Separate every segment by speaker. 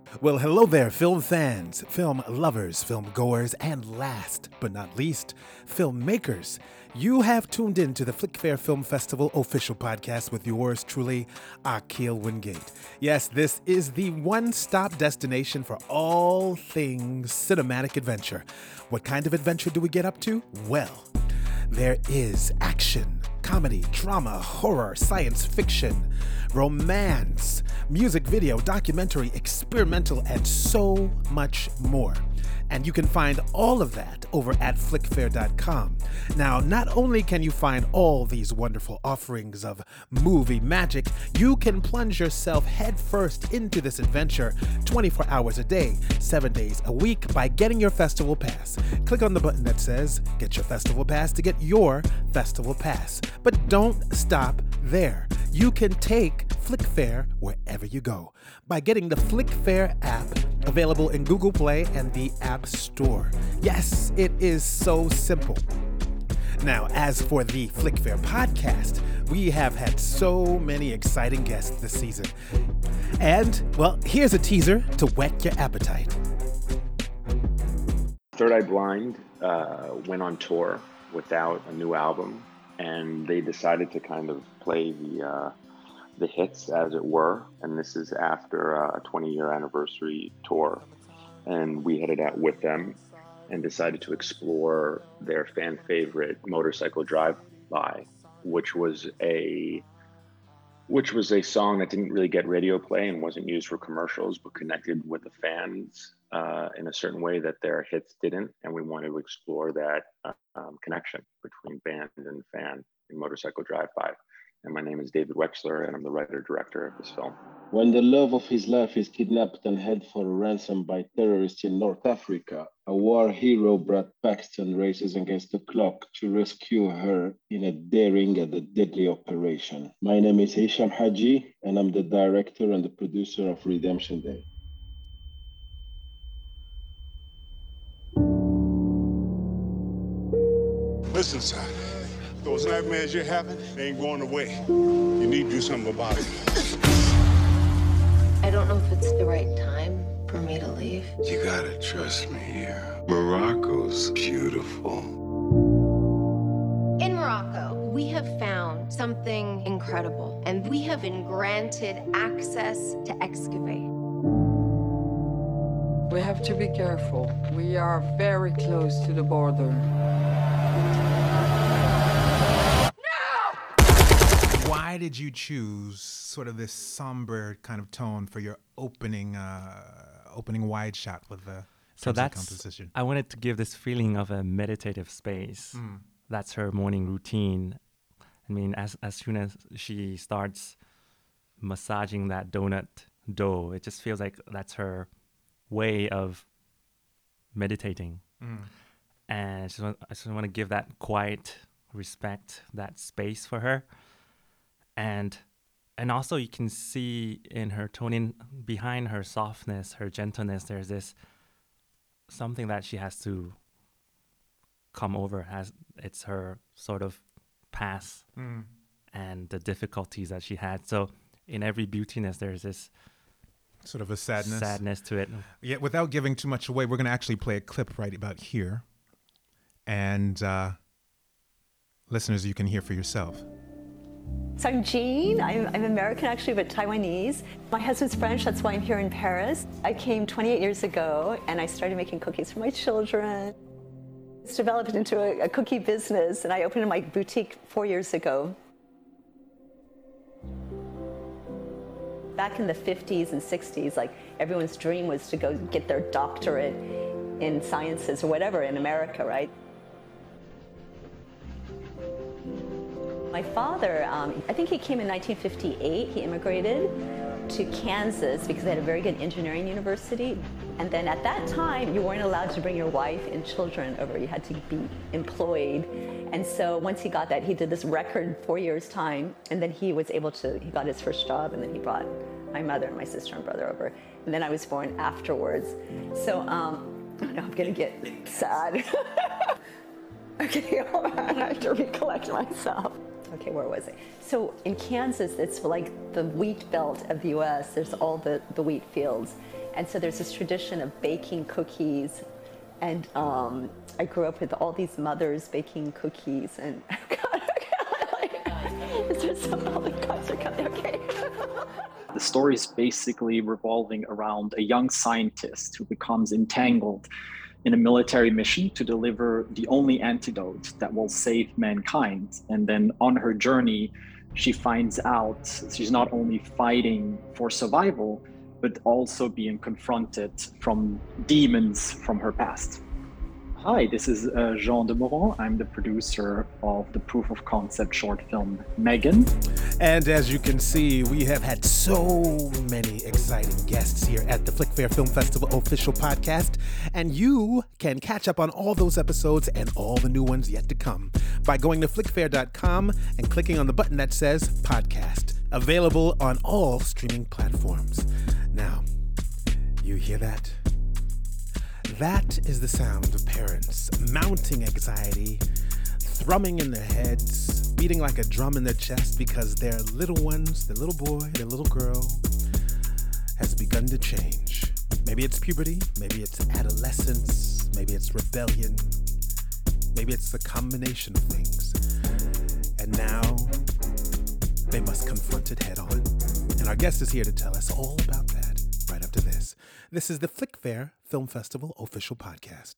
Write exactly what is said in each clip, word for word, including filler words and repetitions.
Speaker 1: Well, hello there, film fans, film lovers, film goers, and last but not least, filmmakers. You have tuned in to the Flickfair Film Festival official podcast with yours truly, Akil Wingate. Yes, this is the one-stop destination for all things cinematic adventure. What kind of adventure do we get up to? Well, there is action, comedy, drama, horror, science fiction, romance, music video, documentary, experimental, and so much more. And you can find all of that over at flickfair dot com. Now, not only can you find all these wonderful offerings of movie magic, you can plunge yourself headfirst into this adventure twenty-four hours a day, seven days a week by getting your festival pass. Click on the button that says, Get Your Festival Pass to get your festival pass. But don't stop there. You can take Flickfair wherever you go by getting the Flickfair app, available in Google Play and the App Store. Yes, it is so simple. Now, as for the Flickfair podcast, we have had so many exciting guests this season. And, well, here's a teaser to whet your appetite.
Speaker 2: Third Eye Blind uh, went on tour without a new album, and they decided to kind of play the uh, the hits, as it were. And this is after a twenty-year anniversary tour, and we headed out with them and decided to explore their fan favorite Motorcycle Drive-By, which was a which was a song that didn't really get radio play and wasn't used for commercials, but connected with the fans uh, in a certain way that their hits didn't. And we wanted to explore that uh, um, connection between band and fan in Motorcycle Drive-By. And my name is David Wexler, and I'm the writer-director of this film.
Speaker 3: When the love of his life is kidnapped and held for ransom by terrorists in North Africa, a war hero, Brad Paxton, races against the clock to rescue her in a daring and a deadly operation. My name is Hisham Haji, and I'm the director and the producer of Redemption Day.
Speaker 4: Listen, son. Those nightmares you're having, they ain't going away. You need to do something about it.
Speaker 5: I don't know if it's the right time for me to leave.
Speaker 6: You gotta trust me here. Morocco's beautiful.
Speaker 5: In Morocco, we have found something incredible, and we have been granted access to excavate.
Speaker 7: We have to be careful. We are very close to the border.
Speaker 1: Why did you choose sort of this somber kind of tone for your opening uh, opening wide shot with the
Speaker 8: so that's
Speaker 1: composition?
Speaker 8: I wanted to give this feeling of a meditative space. Mm. That's her morning routine. I mean, as as soon as she starts massaging that donut dough, it just feels like that's her way of meditating. Mm. And I just, want, I just want to give that quiet respect, that space for her. And and also you can see in her tone, in, behind her softness, her gentleness, there's this something that she has to come over. Has it's her sort of past mm. and the difficulties that she had. So in every beautiness, there's this
Speaker 1: sort of a sadness,
Speaker 8: sadness to it.
Speaker 1: Yeah. Without giving too much away, we're going to actually play a clip right about here, and uh, listeners, you can hear for yourself.
Speaker 9: So I'm Jean. I'm, I'm American, actually, but Taiwanese. My husband's French, that's why I'm here in Paris. I came twenty-eight years ago, and I started making cookies for my children. It's developed into a, a cookie business, and I opened my boutique four years ago. Back in the fifties and sixties, like, everyone's dream was to go get their doctorate in sciences or whatever in America, right? My father, um, I think he came in nineteen fifty-eight. He immigrated to Kansas because they had a very good engineering university. And then at that time, you weren't allowed to bring your wife and children over. You had to be employed. And so once he got that, he did this record four years time. And then he was able to, he got his first job, and then he brought my mother and my sister and brother over. And then I was born afterwards. So, um, I know I'm gonna get sad. Okay, hold on, I have to recollect myself. Okay, where was I? So in Kansas, it's like the wheat belt of the U S. There's all the, the wheat fields. And so there's this tradition of baking cookies. And um, I grew up with all these mothers baking cookies. And God, is there some other concert coming? Okay.
Speaker 10: The story is basically revolving around a young scientist who becomes entangled in a military mission to deliver the only antidote that will save mankind. And then on her journey, she finds out she's not only fighting for survival, but also being confronted from demons from her past. Hi, this is uh, Jean de Moron. I'm the producer of the proof of concept short film, Megan.
Speaker 1: And as you can see, we have had so many exciting guests here at the Flickfare Film Festival official podcast. And you can catch up on all those episodes and all the new ones yet to come by going to flickfare dot com and clicking on the button that says podcast. Available on all streaming platforms. Now, you hear that? That is the sound of parents mounting anxiety, thrumming in their heads, beating like a drum in their chest because their little ones, their little boy, their little girl has begun to change. Maybe it's puberty, maybe it's adolescence, maybe it's rebellion, maybe it's the combination of things. And now they must confront it head on. And our guest is here to tell us all about that right after this. This is the Flickfare Film Festival official podcast.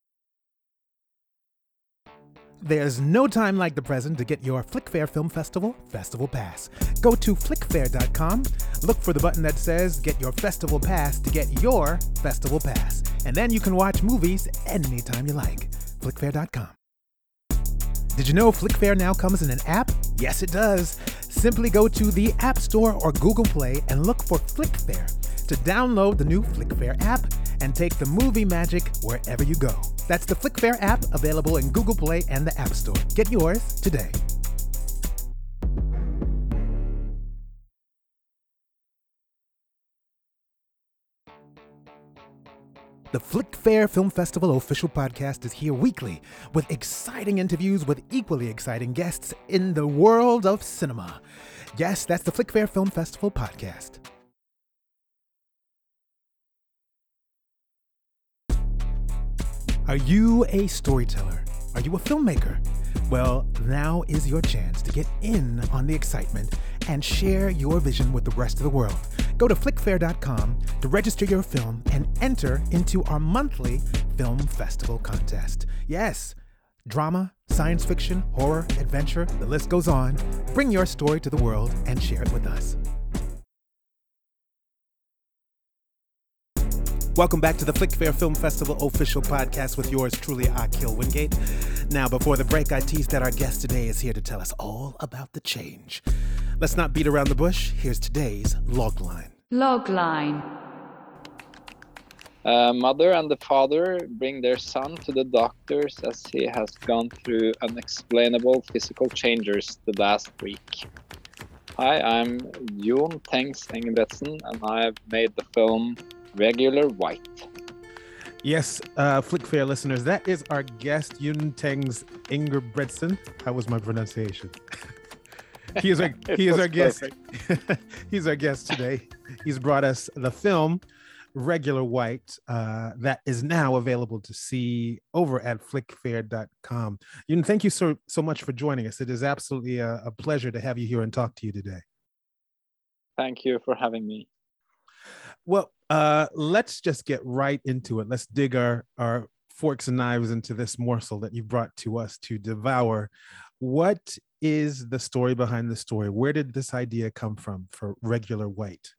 Speaker 1: There's no time like the present to get your Flickfare Film Festival Festival Pass. Go to flickfare dot com, look for the button that says Get Your Festival Pass to get your Festival Pass. And then you can watch movies anytime you like. flickfare dot com. Did you know Flickfare now comes in an app? Yes, it does. Simply go to the App Store or Google Play and look for Flickfare to download the new Flickfare app and take the movie magic wherever you go. That's the Flickfare app, available in Google Play and the App Store. Get yours today. The Flickfare Film Festival official podcast is here weekly with exciting interviews with equally exciting guests in the world of cinema. Yes, that's the Flickfare Film Festival podcast. Are you a storyteller? Are you a filmmaker? Well, now is your chance to get in on the excitement and share your vision with the rest of the world. Go to flickfare dot com to register your film and enter into our monthly film festival contest. Yes, drama, science fiction, horror, adventure, the list goes on. Bring your story to the world and share it with us. Welcome back to the Flickfare Film Festival official podcast with yours truly, Akil Wingate. Now, before the break, I teased that our guest today is here to tell us all about the change. Let's not beat around the bush. Here's today's logline.
Speaker 7: Logline.
Speaker 11: A mother and the father bring their son to the doctors as he has gone through unexplainable physical changes the last week. Hi, I'm Jon Tengs Engebretsen, and I have made the film Regular White.
Speaker 1: Yes, uh, Flickfare listeners, that is our guest, Jon Tengs Engebretsen. How was my pronunciation? he is our, he is our guest. He's our guest today. He's brought us the film Regular White uh, that is now available to see over at flickfare dot com. Jon, thank you so, so much for joining us. It is absolutely a, a pleasure to have you here and talk to you today.
Speaker 11: Thank you for having me.
Speaker 1: Well, uh, let's just get right into it. Let's dig our, our forks and knives into this morsel that you brought to us to devour. What is the story behind the story? Where did this idea come from for Regular White?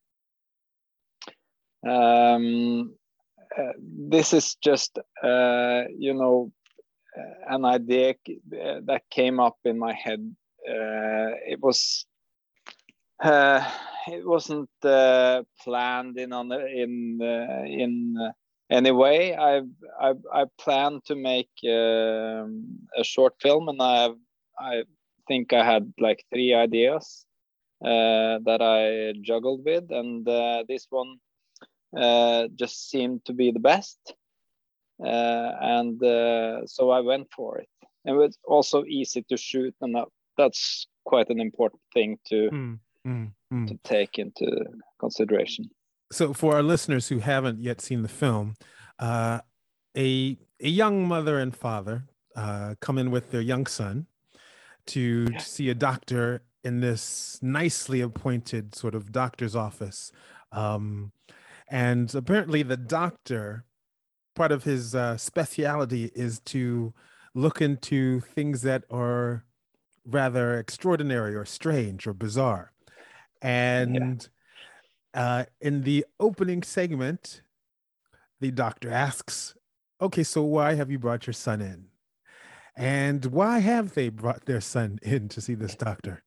Speaker 11: Um, uh, this is just, uh, you know, an idea that came up in my head. Uh, it was, uh, it wasn't uh, planned in on in uh, in uh, any way. I I I planned to make uh, a short film, and I I think I had like three ideas uh, that I juggled with, and uh, this one uh, just seemed to be the best, uh, and uh, so I went for it. And it was also easy to shoot, and that, that's quite an important thing to. Mm. Mm, mm. to take into consideration.
Speaker 1: so for our listeners who haven't yet seen the film, uh, a a young mother and father uh, come in with their young son to, to see a doctor in this nicely appointed sort of doctor's office. Um, and apparently the doctor, part of his uh, speciality is to look into things that are rather extraordinary or strange or bizarre. And uh, in the opening segment, the doctor asks, okay, so why have you brought your son in? And why have they brought their son in to see this doctor?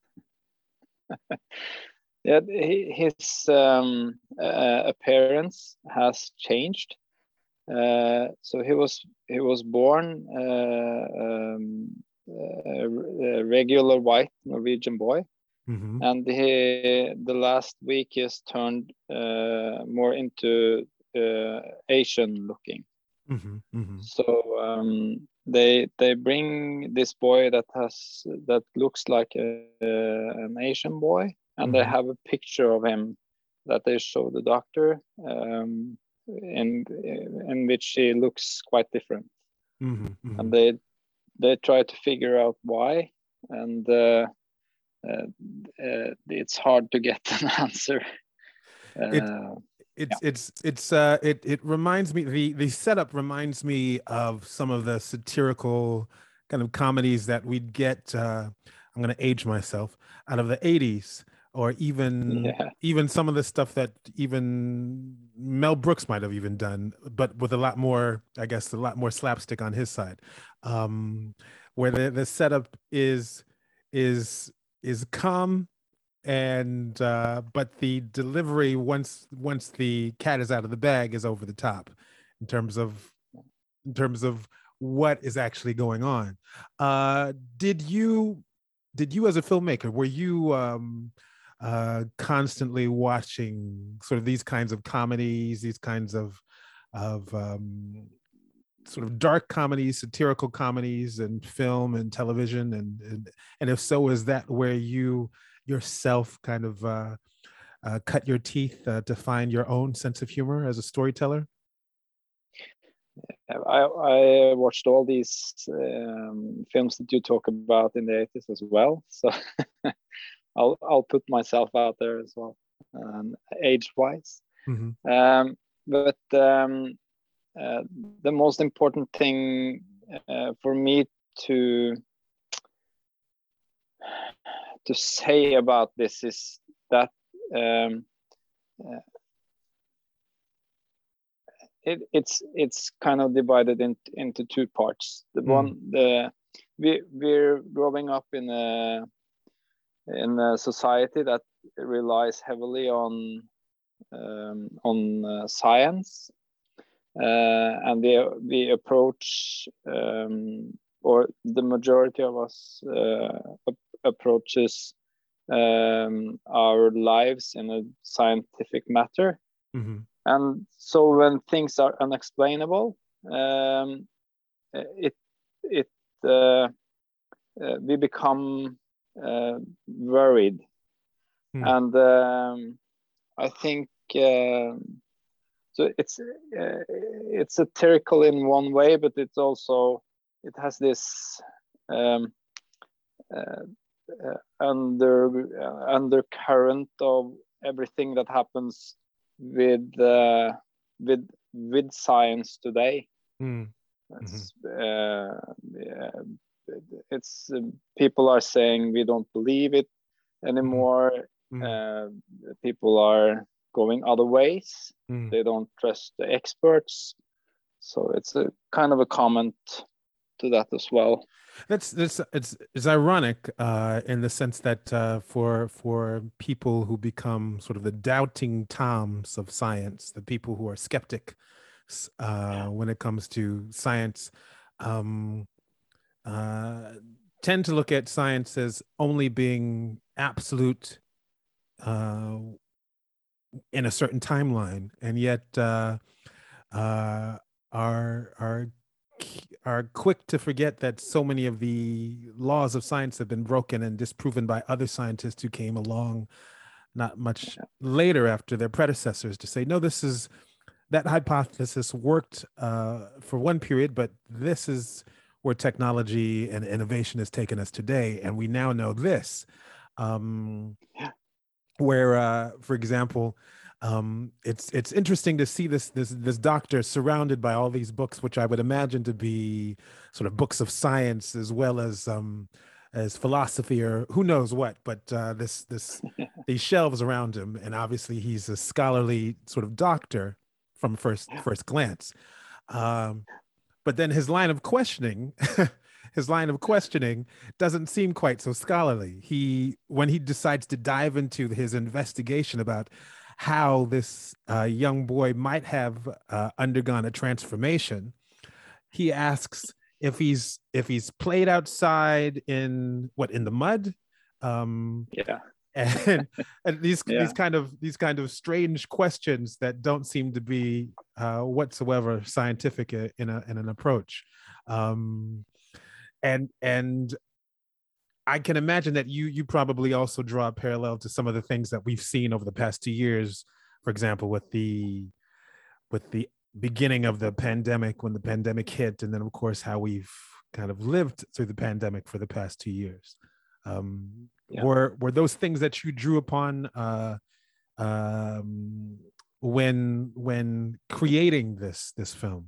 Speaker 11: Yeah, his um, uh, appearance has changed. Uh, so he was he was born uh, um, a regular white Norwegian boy,
Speaker 1: mm-hmm.
Speaker 11: and he the last week has turned uh, more into uh, Asian looking.
Speaker 1: Mm-hmm. Mm-hmm.
Speaker 11: So um, they they bring this boy that has that looks like a, uh, an Asian boy, and mm-hmm. they have a picture of him that they show the doctor, um, in in which he looks quite different,
Speaker 1: mm-hmm. Mm-hmm.
Speaker 11: and they they try to figure out why, and uh, uh, uh, it's hard to get an answer. Uh,
Speaker 1: it, it's yeah. it's it's uh it it reminds me the the setup reminds me of some of the satirical kind of comedies that we'd get. uh I'm going to age myself, out of the eighties, or even
Speaker 11: yeah.
Speaker 1: even some of the stuff that even Mel Brooks might have even done, but with a lot more, I guess, a lot more slapstick on his side, um where the the setup is is is calm, and uh but the delivery, once once the cat is out of the bag, is over the top in terms of in terms of what is actually going on. Uh did you did you as a filmmaker, were you um uh constantly watching sort of these kinds of comedies, these kinds of of um sort of dark comedies, satirical comedies, and film and television, and and, and if so, is that where you yourself kind of uh, uh, cut your teeth uh, to find your own sense of humor as a storyteller?
Speaker 11: I, I watched all these um, films that you talk about in the eighties as well, so I'll I'll put myself out there as well, um, age-wise.
Speaker 1: Mm-hmm.
Speaker 11: Um, but um, uh, the most important thing uh, for me to to say about this is that um, uh, it, it's it's kind of divided in, into two parts. The mm. one, the we we're growing up in a in a society that relies heavily on um, on uh, science, uh, and we we approach um, or the majority of us uh, approaches um, our lives in a scientific matter.
Speaker 1: Mm-hmm.
Speaker 11: And so when things are unexplainable, um, it it uh, uh, we become uh, worried,
Speaker 1: mm.
Speaker 11: and um, I think uh, so. It's uh, it's satirical in one way, but it's also it has this um, uh, uh, under uh, undercurrent of everything that happens with uh, with with science today.
Speaker 1: Mm.
Speaker 11: It's, uh, yeah, it's uh, people are saying we don't believe it anymore.
Speaker 1: Mm.
Speaker 11: Uh, people are going other ways.
Speaker 1: Mm.
Speaker 11: They don't trust the experts. So it's a kind of a comment to that as well.
Speaker 1: That's that's it's it's ironic uh, in the sense that uh, for for people who become sort of the doubting toms of science, the people who are skeptic uh, when it comes to science, um, uh, tend to look at science as only being absolute uh, in a certain timeline, and yet uh, uh, are are are quick to forget that so many of the laws of science have been broken and disproven by other scientists who came along not much later after their predecessors to say, no, this is, that hypothesis worked uh, for one period, but this is where technology and innovation has taken us today. And we now know this, um,
Speaker 11: yeah.
Speaker 1: where, uh, for example, um, it's it's interesting to see this this this doctor surrounded by all these books, which I would imagine to be sort of books of science as well as um, as philosophy or who knows what. But uh, this this these shelves around him, and obviously he's a scholarly sort of doctor from first first glance. Um, but then his line of questioning, his line of questioning doesn't seem quite so scholarly. He when he decides to dive into his investigation about how this uh, young boy might have uh, undergone a transformation, he asks if he's if he's played outside in what in the mud, um,
Speaker 11: yeah,
Speaker 1: and, and these
Speaker 11: yeah.
Speaker 1: these kind of these kind of strange questions that don't seem to be uh, whatsoever scientific in a in an approach, um, and and. I can imagine that you you probably also draw a parallel to some of the things that we've seen over the past two years, for example, with the with the beginning of the pandemic, when the pandemic hit, and then of course how we've kind of lived through the pandemic for the past two years. Um,
Speaker 11: yeah.
Speaker 1: Were were those things that you drew upon uh, um, when when creating this this film?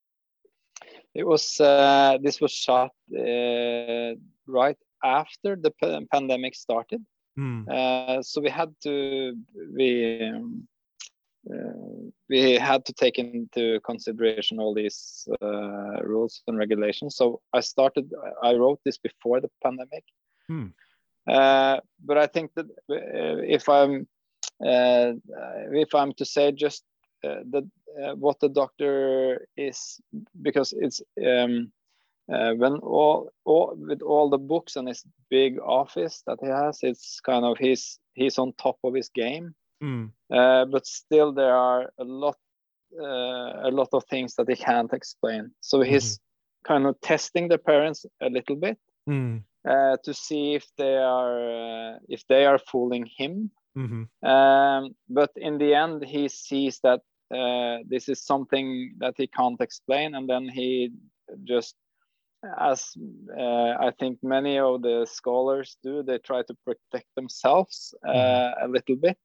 Speaker 11: It was uh, this was shot uh, right after the p- pandemic started,
Speaker 1: mm.
Speaker 11: uh, so we had to we um, uh, we had to take into consideration all these uh, rules and regulations. So I started I wrote this before the pandemic,
Speaker 1: mm.
Speaker 11: uh, but I think that uh, if I'm uh, if I'm to say just uh, the uh, what the doctor is, because it's um, Uh, when all, all with all the books and his big office that he has, it's kind of he's he's on top of his game.
Speaker 1: Mm.
Speaker 11: Uh, but still, there are a lot uh, a lot of things that he can't explain. So he's mm-hmm. kind of testing the parents a little bit
Speaker 1: mm.
Speaker 11: uh, to see if they are uh, if they are fooling him.
Speaker 1: Mm-hmm.
Speaker 11: Um, but in the end, he sees that uh, this is something that he can't explain, and then he just, as uh, I think many of the scholars do, they try to protect themselves uh, mm-hmm. a little bit.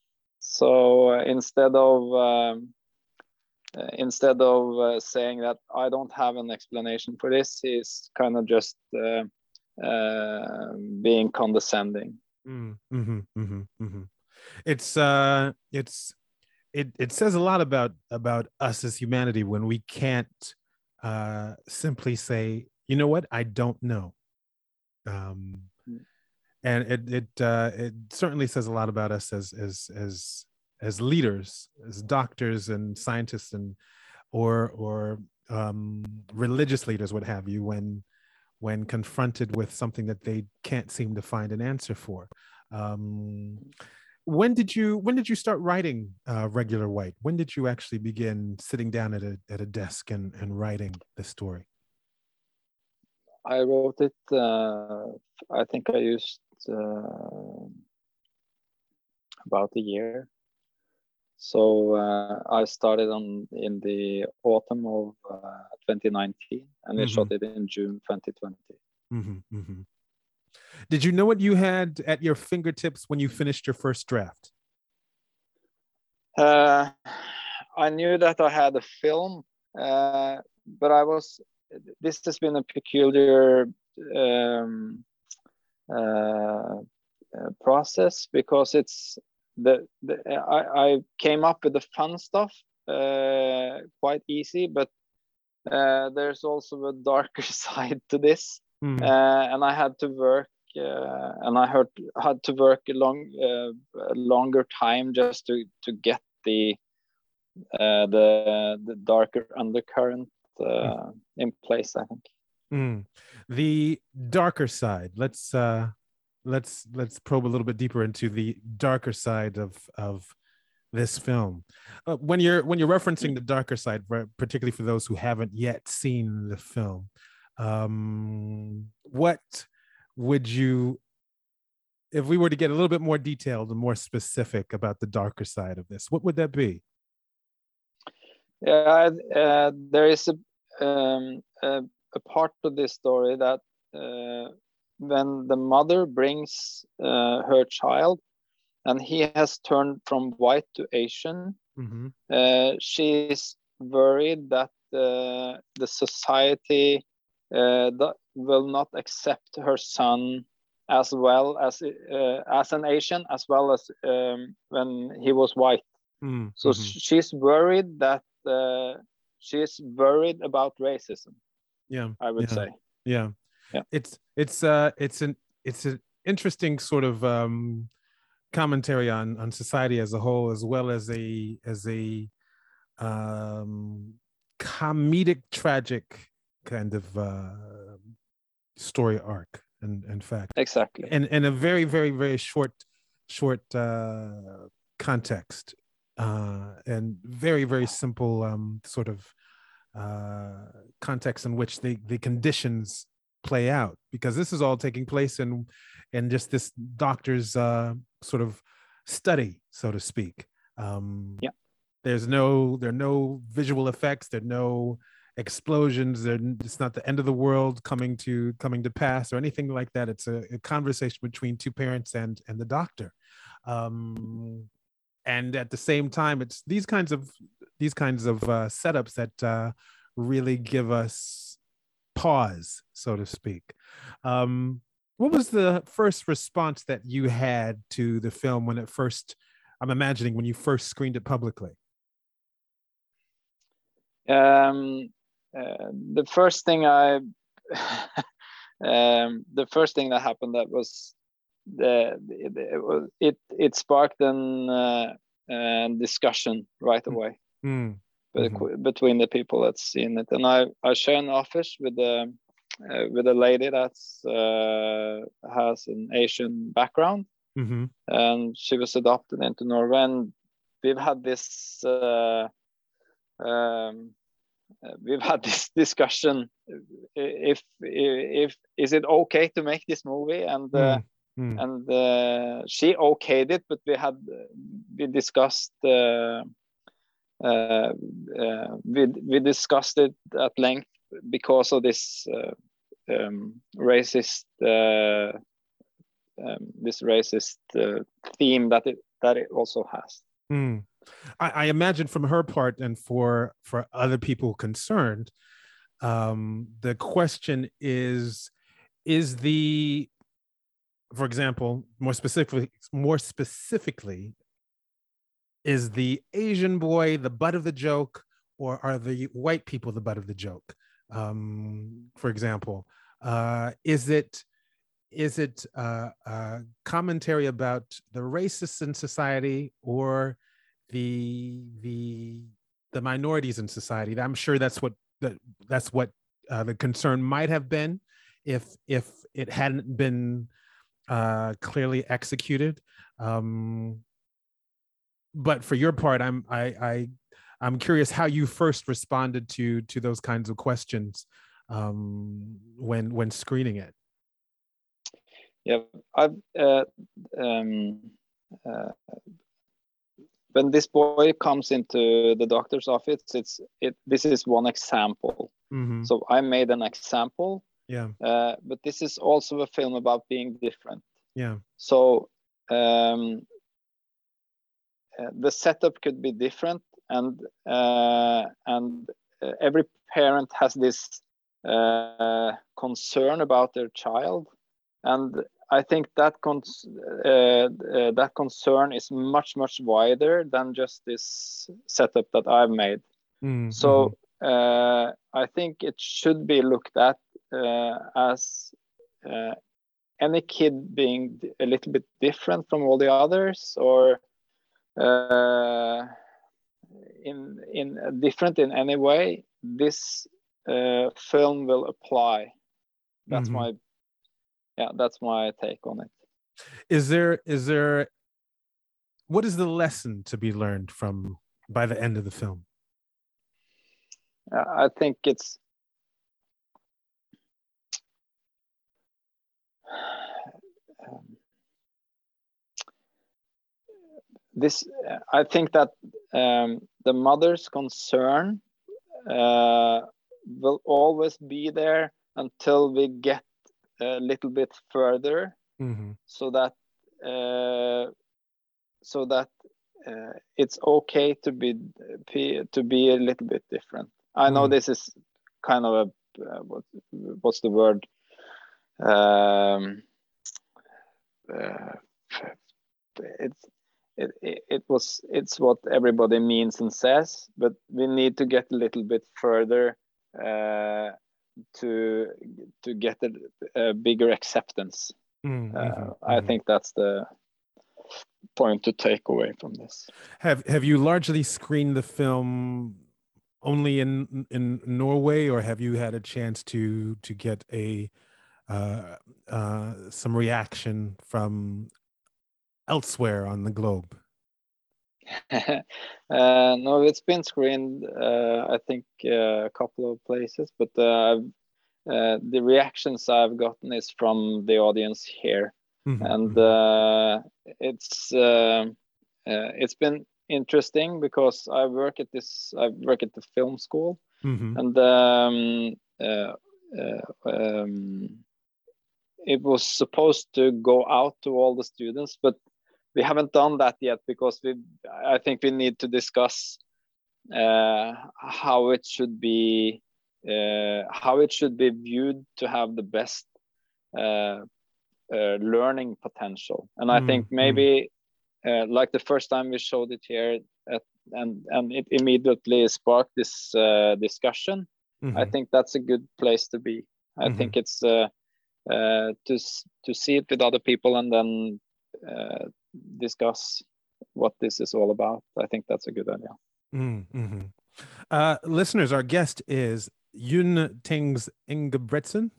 Speaker 11: So uh, instead of um, uh, instead of uh, saying that I don't have an explanation for this, he's kind of just uh, uh, being condescending.
Speaker 1: Mm-hmm, mm-hmm, mm-hmm. It's uh, it's it it says a lot about about us as humanity when we can't uh, simply say, you know what, I don't know. Um, and it it uh, it certainly says a lot about us as as as as leaders, as doctors and scientists, and or or um, religious leaders, what have you, when when confronted with something that they can't seem to find an answer for. Um, when did you when did you start writing uh, Regular White? When did you actually begin sitting down at a at a desk and, and writing the story?
Speaker 11: I wrote it, uh, I think I used uh, about a year. So uh, I started on in the autumn of uh, twenty nineteen, and mm-hmm. I shot it in June twenty twenty.
Speaker 1: Mm-hmm, mm-hmm. Did you know what you had at your fingertips when you finished your first draft?
Speaker 11: Uh, I knew that I had a film, uh, but I was. This has been a peculiar um, uh, uh, process, because it's the, the I, I came up with the fun stuff uh, quite easy, but uh, there's also a darker side to this, mm. uh, and I had to work. Uh, and I heard, had to work a long, uh, a longer time just to, to get the uh, the the darker undercurrent uh, mm. in place, I think.
Speaker 1: Mm. The darker side. Let's uh, let's let's probe a little bit deeper into the darker side of of this film. Uh, when you're when you're referencing the darker side, particularly for those who haven't yet seen the film, um, what would you if we were to get a little bit more detailed and more specific about the darker side of this, what would that be?
Speaker 11: Yeah, uh, there is a, um, a a part of this story that uh, when the mother brings uh, her child, and he has turned from white to Asian,
Speaker 1: mm-hmm.
Speaker 11: uh, she is worried that uh, the society uh, that will not accept her son as well as uh, as an Asian, as well as um, when he was white.
Speaker 1: Mm-hmm.
Speaker 11: So she's worried that uh, she's worried about racism.
Speaker 1: Yeah,
Speaker 11: I would
Speaker 1: yeah.
Speaker 11: say.
Speaker 1: Yeah,
Speaker 11: yeah.
Speaker 1: It's it's uh it's an it's an interesting sort of um, commentary on on society as a whole, as well as a as a um, comedic, tragic kind of uh, story arc. In, in fact,
Speaker 11: exactly,
Speaker 1: and in a very very very short short uh, context, uh, and very very simple um, sort of uh, context in which the the conditions play out, because this is all taking place in in just this doctor's uh, sort of study, so to speak. Um,
Speaker 11: yeah.
Speaker 1: There's no there are no visual effects. There are no explosions. There, it's not the end of the world coming to coming to pass or anything like that. It's a, a conversation between two parents and and the doctor. Um, and at the same time, it's these kinds of these kinds of uh, setups that uh, really give us pause, so to speak. Um, what was the first response that you had to the film when it first, I'm imagining, when you first screened it publicly?
Speaker 11: Um, uh, the first thing I, um, the first thing that happened that was the it it, it, it sparked an uh, uh, discussion right away
Speaker 1: mm.
Speaker 11: mm-hmm. between the people that's seen it, and I I share an office with the uh, with a lady that's uh, has an Asian background,
Speaker 1: mm-hmm.
Speaker 11: and she was adopted into Norway, and we've had this. Uh, um, Uh, we've had this discussion if if is it okay to make this movie, and uh,
Speaker 1: mm, mm.
Speaker 11: and uh, she okayed it, but we had we discussed uh, uh, uh, we we discussed it at length because of this uh, um, racist uh, um, this racist uh, theme that it that it also has.
Speaker 1: Mm. I, I imagine from her part and for for other people concerned, um, the question is, is the, for example, more specifically, more specifically, is the Asian boy the butt of the joke, or are the white people the butt of the joke? Um, for example, uh, is it is it uh, a commentary about the racists in society, or the the the minorities in society? I'm sure that's what that, that's what uh, the concern might have been if if it hadn't been uh, clearly executed. Um, but for your part, I'm I, I I'm curious how you first responded to to those kinds of questions um, when when screening it.
Speaker 11: Yeah, I've uh, um, uh, when this boy comes into the doctor's office, it's it. This is one example.
Speaker 1: Mm-hmm.
Speaker 11: So I made an example.
Speaker 1: Yeah.
Speaker 11: Uh, but this is also a film about being different.
Speaker 1: Yeah.
Speaker 11: So um, uh, the setup could be different, and uh, and uh, every parent has this uh, concern about their child, and I think that con- uh, uh, that concern is much much wider than just this setup that I've made.
Speaker 1: Mm-hmm.
Speaker 11: So uh, I think it should be looked at uh, as uh, any kid being a little bit different from all the others, or uh, in in different in any way. This uh, film will apply. That's mm-hmm. my yeah. That's my take on it.
Speaker 1: Is there is there what is the lesson to be learned from by the end of the film?
Speaker 11: Uh, I think it's um, this I think that um, the mother's concern uh, will always be there until we get a little bit further,
Speaker 1: mm-hmm.
Speaker 11: so that uh, so that uh, it's okay to be to be a little bit different. I know mm. this is kind of a uh, what, what's the word? Um, uh, it's it, it it was it's what everybody means and says, but we need to get a little bit further uh, to to get a, a bigger acceptance.
Speaker 1: Mm-hmm,
Speaker 11: uh,
Speaker 1: mm-hmm.
Speaker 11: I think that's the point to take away from this.
Speaker 1: Have Have you largely screened the film only in in Norway, or have you had a chance to to get a uh, uh, some reaction from elsewhere on the globe?
Speaker 11: uh, no, it's been screened, uh, I think, uh, a couple of places, but uh, uh, the reactions I've gotten is from the audience here, mm-hmm, and uh, it's uh, uh, it's been interesting because I work at this I work at the film school, mm-hmm, and um, uh, uh, um, it was supposed to go out to all the students, but we haven't done that yet because we I think we need to discuss uh, how it should be uh, how it should be viewed to have the best uh, uh, learning potential. And I mm, think maybe mm. uh, like the first time we showed it here at, and and it immediately sparked this uh, discussion. Mm-hmm. I think that's a good place to be. I mm-hmm. think it's uh, uh, to to see it with other people and then uh, discuss what this is all about. I think that's a good idea.
Speaker 1: Mm-hmm. Uh, listeners, our guest is Jun Tings Ingebretsen,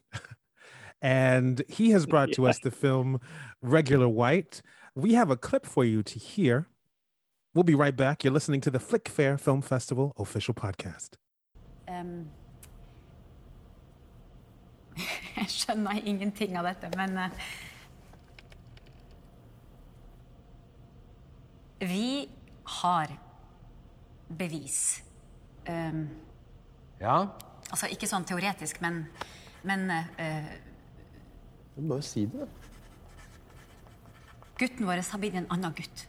Speaker 1: and he has brought yeah. to us the film Regular White. We have a clip for you to hear. We'll be right back. You're listening to the Flick Fair Film Festival official podcast.
Speaker 12: Um, jeg skjønner ingenting av dette, men uh, vi har bevis. Um,
Speaker 13: ja.
Speaker 12: Altså, ikke sånn teoretisk, men, men uh,
Speaker 13: du må jo si det.
Speaker 12: Gutten vår har blitt en annen gutt.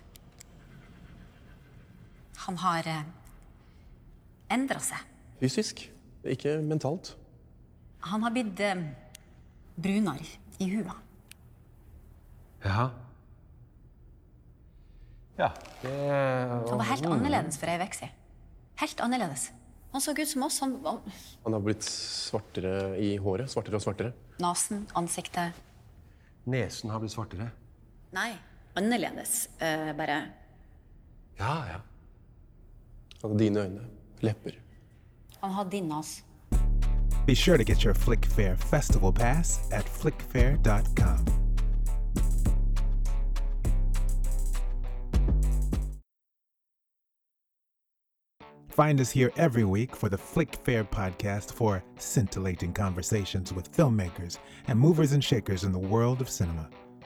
Speaker 12: Han har uh, endret seg.
Speaker 13: Fysisk, ikke mentalt.
Speaker 12: Han har blitt uh, brunere i hua.
Speaker 13: Ja. Ja, det...
Speaker 12: Han var helt annerledes for ei vekk siden. Helt annerledes. Han så ut som oss. Han, han...
Speaker 13: han har blitt svartere i håret, svartere og svartere.
Speaker 12: Nasen, ansiktet.
Speaker 13: Nesen har blitt svartere.
Speaker 12: Nei, annerledes, uh, bare.
Speaker 13: Ja, ja. Han har dine øyne, lepper.
Speaker 12: Han har din nas.
Speaker 1: Be sure to get your Flick Fair Festival Pass at flick fair dot com. Find us here every week for the Flick Fair podcast for scintillating conversations with filmmakers and movers and shakers in the world of cinema.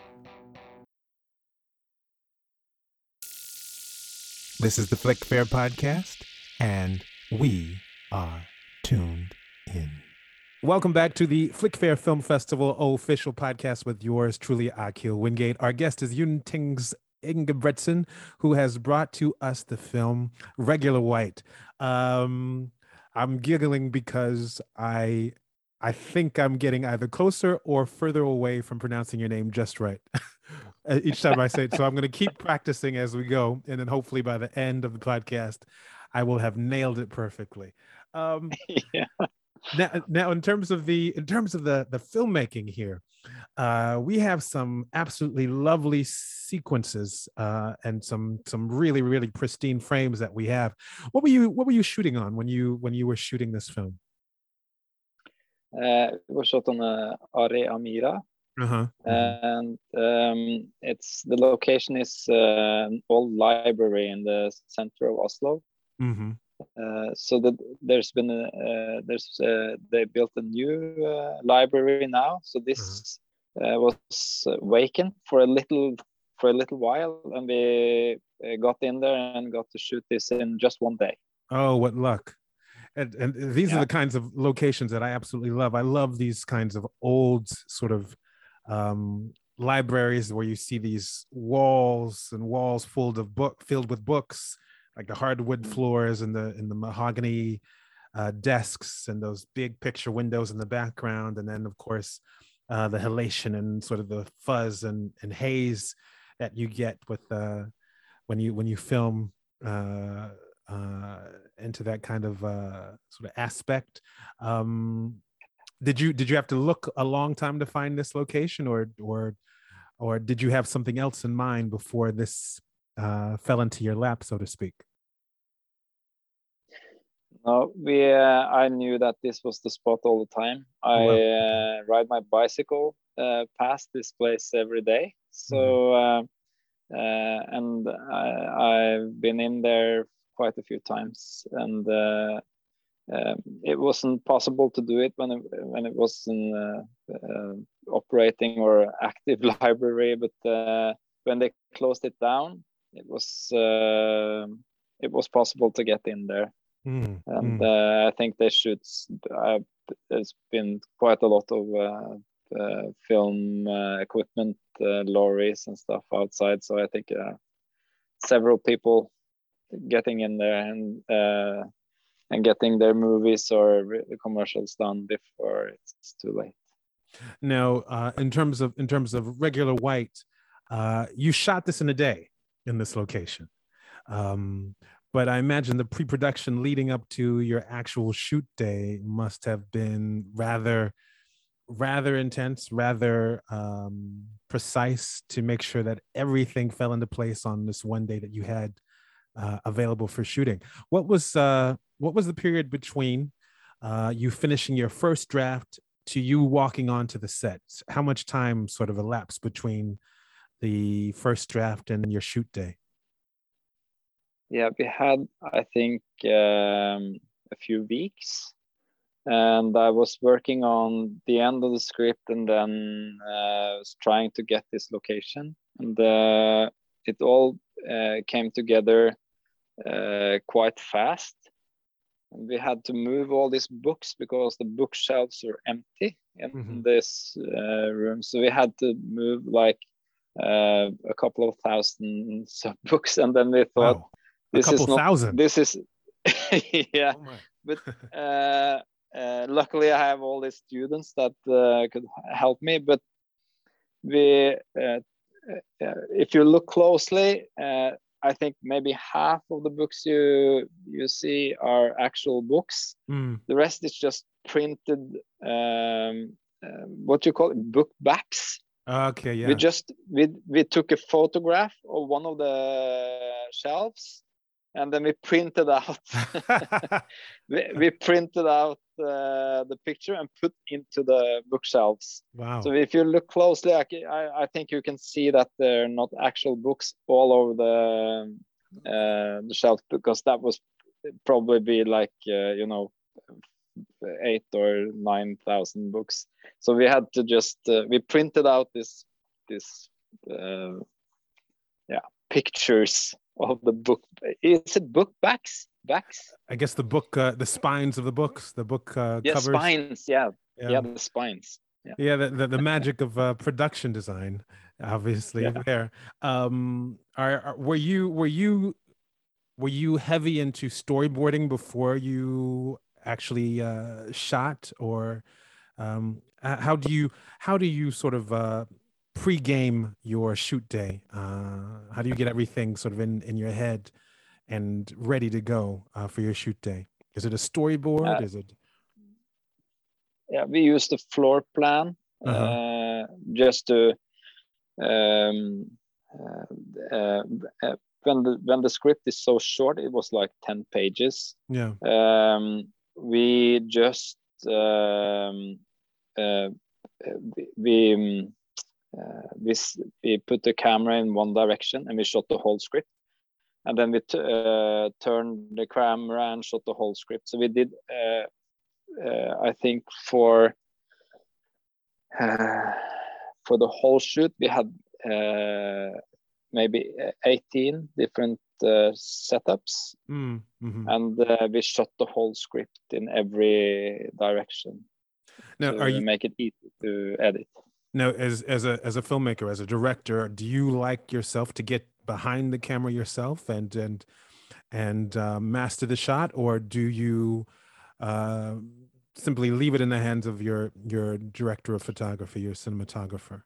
Speaker 1: This is the Flick Fair podcast, and we are tuned in. Welcome back to the Flick Fair Film Festival official podcast with yours truly, Akil Wingate. Our guest is Jun Tings Ingebretsen, who has brought to us the film Regular White. Um, I'm giggling because I I think I'm getting either closer or further away from pronouncing your name just right each time I say it. So I'm going to keep practicing as we go, and then hopefully by the end of the podcast, I will have nailed it perfectly. Um,
Speaker 11: yeah.
Speaker 1: Now, now, in terms of the in terms of the the filmmaking here, uh, we have some absolutely lovely sequences uh, and some some really really pristine frames that we have. What were you What were you shooting on when you when you were shooting this film?
Speaker 11: Uh, we were shot on uh, Are Amira,
Speaker 1: uh-huh.
Speaker 11: and um, it's the location is uh, an old library in the center of Oslo.
Speaker 1: Mm-hmm.
Speaker 11: Uh, so that there's been a, uh, there's uh, they built a new uh, library now. So this uh-huh. uh, was vacant for a little for a little while, and we uh, got in there and got to shoot this in just one day.
Speaker 1: Oh, what luck. And, and these
Speaker 11: Yeah.
Speaker 1: are the kinds of locations that I absolutely love. I love these kinds of old sort of um, libraries where you see these walls and walls full of book filled with books, like the hardwood floors and the and the mahogany uh, desks and those big picture windows in the background, and then of course uh, the halation and sort of the fuzz and, and haze that you get with uh, when you when you film uh, uh, into that kind of uh, sort of aspect. Um, did you did you have to look a long time to find this location, or or or did you have something else in mind before this uh, fell into your lap, so to speak?
Speaker 11: No, we. Uh, I knew that this was the spot all the time. I
Speaker 1: Wow.
Speaker 11: uh, ride my bicycle uh, past this place every day. So, uh, uh, and I, I've been in there quite a few times, and uh, um, it wasn't possible to do it when it, when it was an uh, uh, operating or active library. But uh, when they closed it down, it was uh, it was possible to get in there.
Speaker 1: Mm,
Speaker 11: And
Speaker 1: mm.
Speaker 11: uh, I think they shoot. Uh, there's been quite a lot of uh, uh, film uh, equipment, uh, lorries and stuff outside. So I think uh, several people getting in there and uh, and getting their movies or commercials done before it's too late.
Speaker 1: Now, uh, in terms of in terms of regular white, uh, you shot this in a day in this location. Um, But I imagine the pre-production leading up to your actual shoot day must have been rather, rather intense, rather um, precise to make sure that everything fell into place on this one day that you had uh, available for shooting. What was uh, what was the period between uh, you finishing your first draft to you walking onto the set? How much time sort of elapsed between the first draft and your shoot day?
Speaker 11: Yeah, we had, I think, um, a few weeks, and I was working on the end of the script, and then uh, was trying to get this location, and uh, it all uh, came together uh, quite fast. And we had to move all these books because the bookshelves were empty in mm-hmm. this uh, room, so we had to move like uh, a couple of thousand books, and then we thought.
Speaker 1: Wow.
Speaker 11: This
Speaker 1: a couple
Speaker 11: is not,
Speaker 1: thousand.
Speaker 11: This is, yeah.
Speaker 1: Oh
Speaker 11: but uh, uh, luckily, I have all these students that uh, could help me. But we, uh, uh, if you look closely, uh, I think maybe half of the books you you see are actual books.
Speaker 1: Mm.
Speaker 11: The rest is just printed. Um, uh, what you call it, book backs.
Speaker 1: Okay, yeah.
Speaker 11: We just we we took a photograph of one of the shelves. And then we printed out, we, we printed out uh, the picture and put into the bookshelves.
Speaker 1: Wow.
Speaker 11: So if you look closely, I, I, I think you can see that they're not actual books all over the uh, the shelf, because that was probably be like, uh, you know, eight or nine thousand books. So we had to just, uh, we printed out this, this uh, yeah, pictures of the book. Is it book backs? Backs?
Speaker 1: I guess the book, uh, the spines of the books, the book uh,
Speaker 11: yeah,
Speaker 1: covers.
Speaker 11: spines. Yeah,
Speaker 1: yeah,
Speaker 11: yeah, the spines. Yeah,
Speaker 1: yeah, the the, the magic of uh, production design, obviously yeah. there. Um, are, are were you were you were you heavy into storyboarding before you actually uh, shot, or um, how do you how do you sort of uh, pre-game your shoot day? Uh, how do you get everything sort of in, in your head and ready to go uh, for your shoot day? Is it a storyboard?
Speaker 11: Uh,
Speaker 1: Is it?
Speaker 11: Yeah, we used a floor plan uh-huh. uh, just to um, uh, uh, when the when the script is so short, it was like ten pages.
Speaker 1: Yeah.
Speaker 11: Um, we just um, uh, we. we Uh, we, we put the camera in one direction and we shot the whole script, and then we t- uh, turned the camera and shot the whole script. So we did uh, uh, I think for uh, for the whole shoot we had uh, maybe eighteen different uh, setups,
Speaker 1: mm, mm-hmm.
Speaker 11: and uh, we shot the whole script in every direction
Speaker 1: now,
Speaker 11: to
Speaker 1: are you,
Speaker 11: make it easy to edit.
Speaker 1: Now, as as a as a filmmaker, as a director, do you like yourself to get behind the camera yourself and and and uh, master the shot, or do you uh, simply leave it in the hands of your your director of photography, your cinematographer?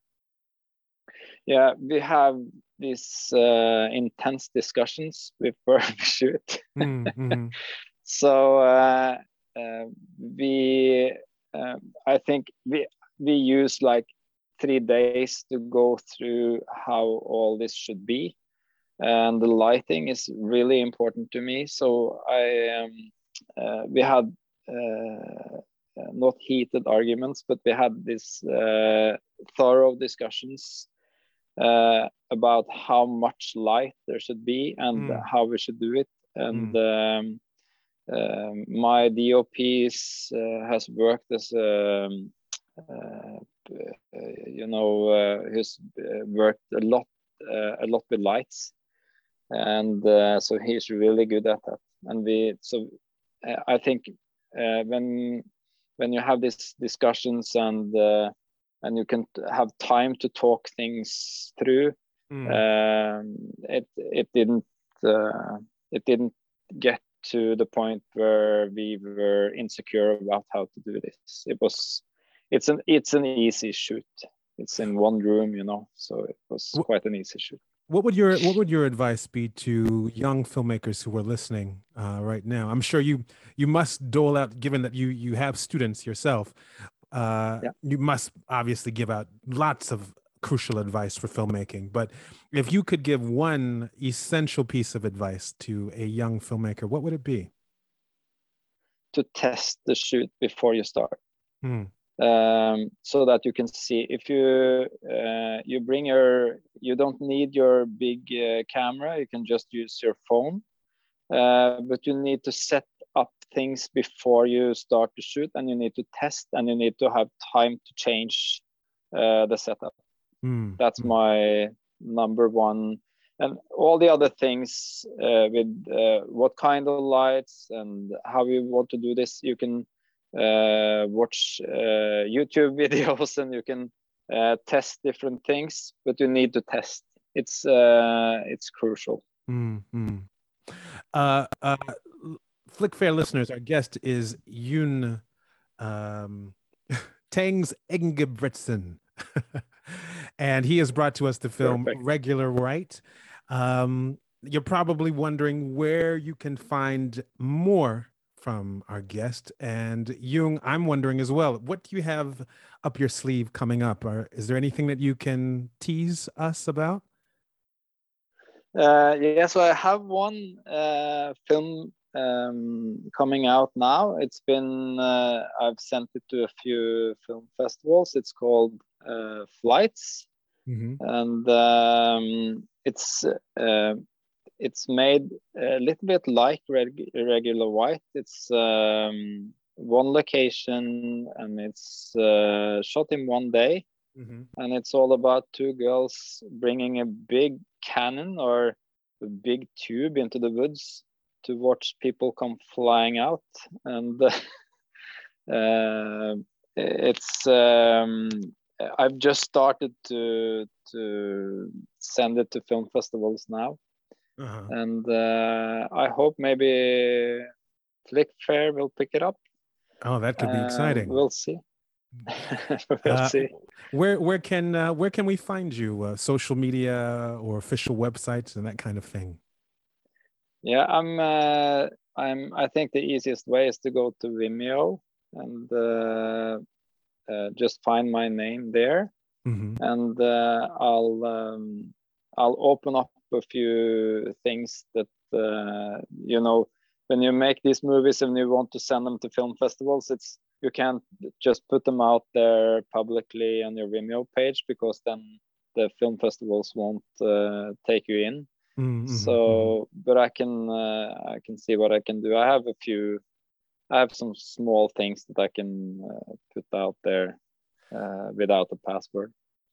Speaker 11: Yeah, we have these uh, intense discussions before we shoot.
Speaker 1: Mm-hmm.
Speaker 11: So uh, uh, we, uh, I think we we use like three days to go through how all this should be, and the lighting is really important to me. So I um, uh, we had uh, not heated arguments, but we had this uh, thorough discussions uh, about how much light there should be and
Speaker 1: Mm.
Speaker 11: how we should do it. And um, um, my D O P is, uh, has worked as a, um, uh, you know, uh, who's uh, worked a lot, uh, a lot with lights, and uh, so he's really good at that. And we, so uh, I think uh, when when you have these discussions and uh, and you can have time to talk things through,
Speaker 1: Mm.
Speaker 11: um, it it didn't uh, it didn't get to the point where we were insecure about how to do this. It was it's an it's an easy shoot. It's in one room, you know, so it was
Speaker 1: What,
Speaker 11: quite an easy shoot.
Speaker 1: What would your what would your advice be to young filmmakers who are listening uh, right now? I'm sure you you must dole out, given that you you have students yourself. Uh,
Speaker 11: yeah.
Speaker 1: You must obviously give out lots of crucial advice for filmmaking. But if you could give one essential piece of advice to a young filmmaker, what would it be?
Speaker 11: To test the shoot before you start.
Speaker 1: Hmm.
Speaker 11: Um, so that you can see if you uh, you bring your you don't need your big uh, camera, you can just use your phone, uh, but you need to set up things before you start to shoot, and you need to test, and you need to have time to change uh, the setup.
Speaker 1: Mm.
Speaker 11: That's
Speaker 1: mm.
Speaker 11: my number one. And all the other things uh, with uh, what kind of lights and how you want to do this, you can uh, watch uh, YouTube videos, and you can uh, test different things, but you need to test. It's uh, it's crucial.
Speaker 1: Mm-hmm. Uh, uh, Flickfair listeners, our guest is Jun um, Tengs Ingebrigtsen. And he has brought to us the film
Speaker 11: Perfect.
Speaker 1: Regular Right. Um, you're probably wondering where you can find more from our guest. And Jung, I'm wondering as well, what do you have up your sleeve coming up? Or is there anything that you can tease us about?
Speaker 11: Uh, yeah, so I have one uh, film um, coming out now. It's been, uh, I've sent it to a few film festivals. It's called uh, Flights.
Speaker 1: Mm-hmm.
Speaker 11: And um, it's uh, it's made a little bit like reg- Regular White. It's um, one location, and it's uh, shot in one day.
Speaker 1: Mm-hmm.
Speaker 11: And it's all about two girls bringing a big cannon or a big tube into the woods to watch people come flying out. And uh, uh, it's um, I've just started to to send it to film festivals now.
Speaker 1: Uh-huh.
Speaker 11: And uh, I hope maybe Flickfair will pick it up.
Speaker 1: Oh, that could be
Speaker 11: uh,
Speaker 1: exciting.
Speaker 11: We'll see. we'll
Speaker 1: uh,
Speaker 11: see.
Speaker 1: Where where can uh, where can we find you? Uh, social media or official websites and that kind of thing.
Speaker 11: Yeah, I'm. Uh, I'm. I think the easiest way is to go to Vimeo and uh, uh, just find my name there,
Speaker 1: mm-hmm.
Speaker 11: and uh, I'll um, I'll open up a few things that uh, you know, when you make these movies and you want to send them to film festivals, it's you can't just put them out there publicly on your Vimeo page, because then the film festivals won't uh, take you in.
Speaker 1: Mm-hmm.
Speaker 11: So, but I can uh, I can see what I can do. I have a few, I have some small things that I can uh, put out there uh, without a password.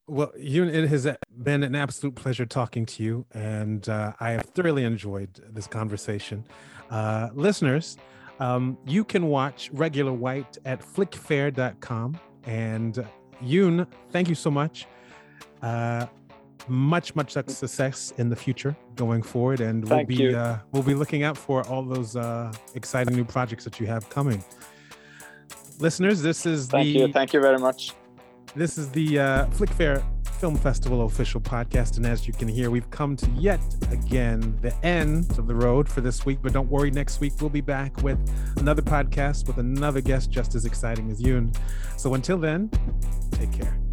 Speaker 1: Well, Yoon, it has been an absolute pleasure talking to you, and uh, I have thoroughly enjoyed this conversation. Uh, listeners, um, you can watch Regular White at flick fair dot com. And uh, Yoon, thank you so much. Uh, much, much success in the future going forward, and we'll
Speaker 11: Thank
Speaker 1: be
Speaker 11: you.
Speaker 1: uh, we'll be looking out for all those uh, exciting new projects that you have coming. Listeners, this is
Speaker 11: Thank
Speaker 1: the
Speaker 11: you. Thank you very much.
Speaker 1: This is the uh, Flick Fair Film Festival official podcast, and as you can hear, we've come to yet again the end of the road for this week. But don't worry, next week we'll be back with another podcast with another guest just as exciting as Yoon. So until then, take care.